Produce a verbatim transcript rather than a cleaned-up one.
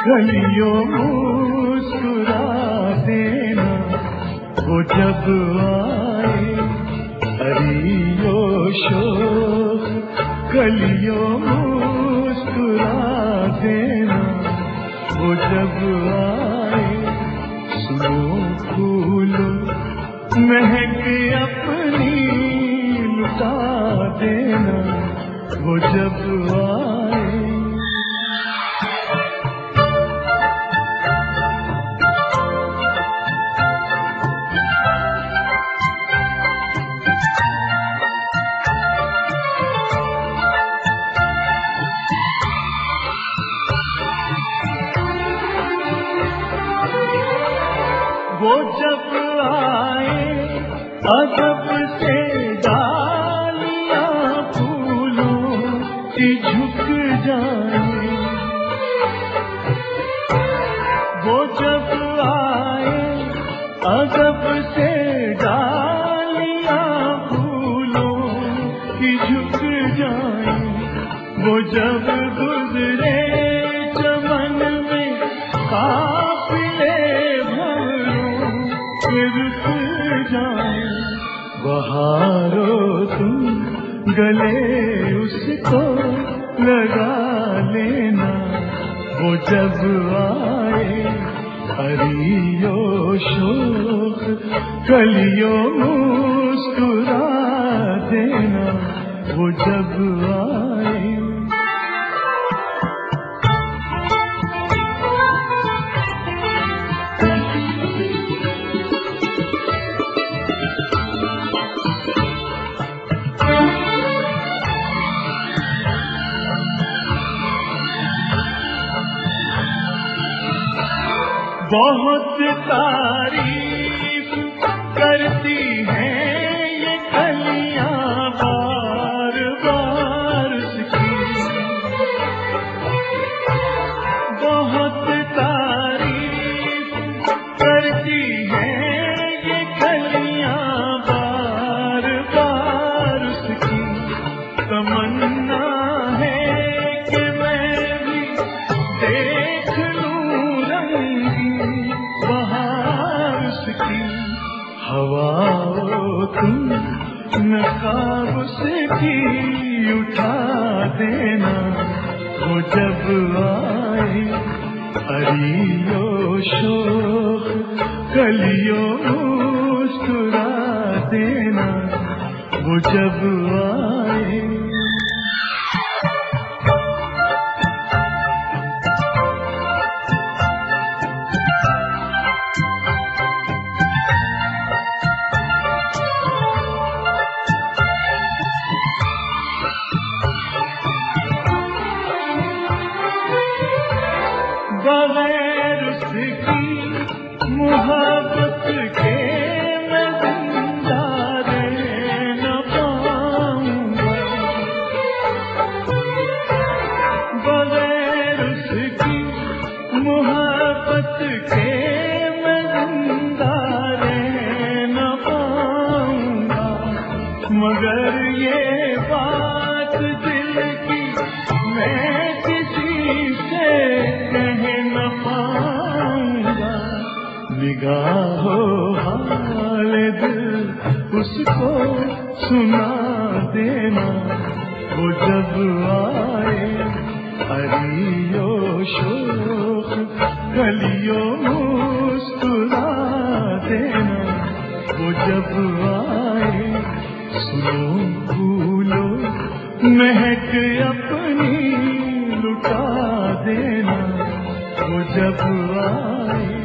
कलियों मुस्कुरा देना वो जब आए, हरियो शोक कलियों मुस्कुरा देना वो जब आए। सुनो फूलों महक अपनी लुटा देना वो जब आए। वो जब आए अदब से डालियां फूलों की झुक जाए। वो जब आए अदब से डालियां फूलों की झुक जाए। वो जब गुजरे चमन में काफिले रुक जाए। बहारो तुम गले उसको लगा लेना वो जब आए। हरियो शोक कलियों मुस्कुरा देना वो जब आए। बहुत तारीफ करती हैं ये कलियां बार बार उसकी। बहुत तारीफ करती हैं ये कलियां बार बार उसकी। तमन्ना है कि मैं भी देख लूं रंगी बहार उसकी। हवाओं तुम नकाब उसकी उठा देना वो जब आए। हरियो शोक कलियों मुस्कुरा देना वो जब आए। बगैर उसकी मोहब्बत के मैं जिंदा रह न पाऊंगा। बगैर उसकी मोहब्बत के मैं जिंदा रह न पाऊंगा। मगर ये बात दिल की मैं किसी से कह न पाऊंगा। निगाहों हाल दिल उसको सुना देना वो जब आए। हरियो शोक कलियों मुस्कुरा देना वो जब आए। सुनो फूलों महक अपनी लुटा देना वो जब आए।